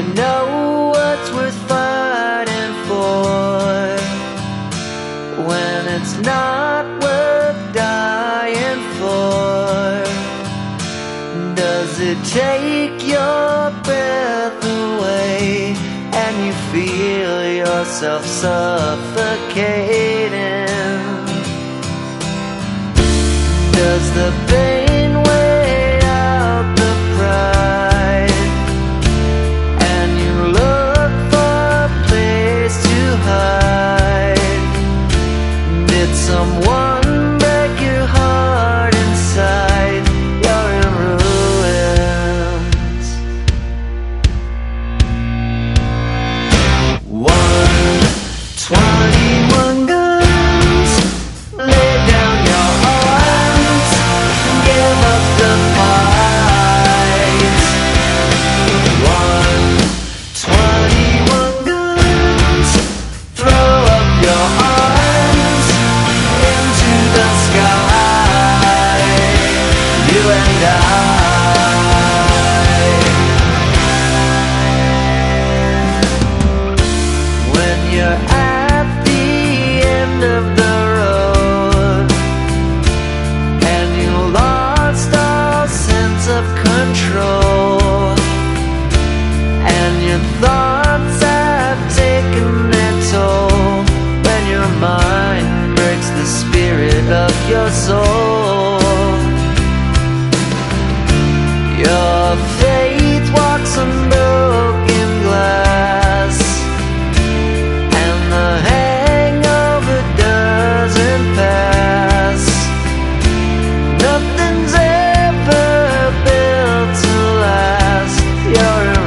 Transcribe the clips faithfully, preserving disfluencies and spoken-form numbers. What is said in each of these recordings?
you know what's worth fighting for when it's not worth dying for? Does it take your breath away and you feel yourself suffocating? Does the pain weigh out the pride and you look for a place to hide? Did someone break your heart inside? You're in ruins. One twenty-one guns, lay down your arms, give up the fight. One twenty-one guns, throw up your arms into the sky, you and I. When you're at the end of the road and you lost all sense of control and your thoughts have taken their toll, when your mind breaks the spirit of your soul, your faith walks on broken glass and the hangover doesn't pass. Nothing's ever built to last. You're in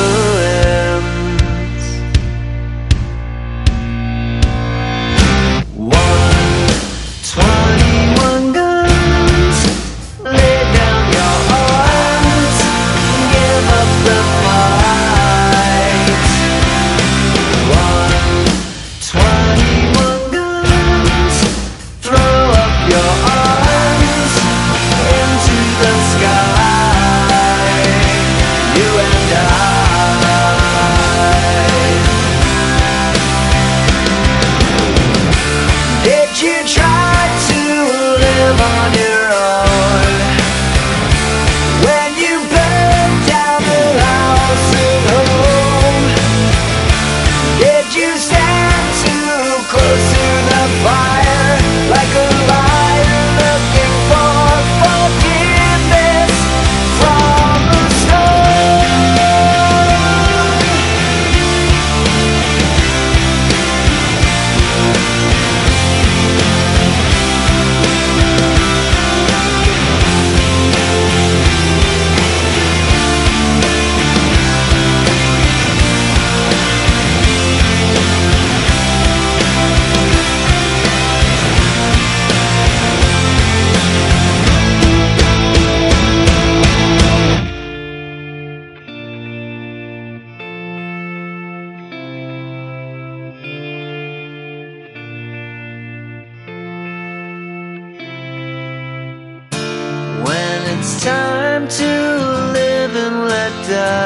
ruins. One twenty-one guns, lay down your arms, give up the fight. One twenty-one guns, throw up your arms into the sky, you and I. Did you try to live on your own when you burned down the house at home? Did you stand too close to the fire like a liar looking for forgiveness from the stone? When it's time to live and let die,